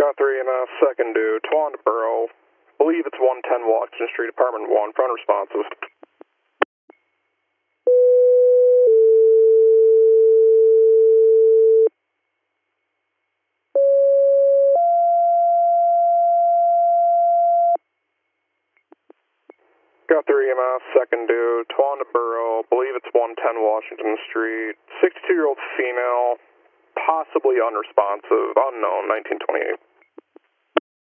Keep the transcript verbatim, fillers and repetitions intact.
Got three and a second due, Tawanda Borough. Believe it's one ten Washington Street, apartment one, front responsive. Got three E M S, second due, Tawanda Borough. Believe it's one ten Washington Street. sixty-two-year-old female, possibly unresponsive, unknown, nineteen twenty-eight.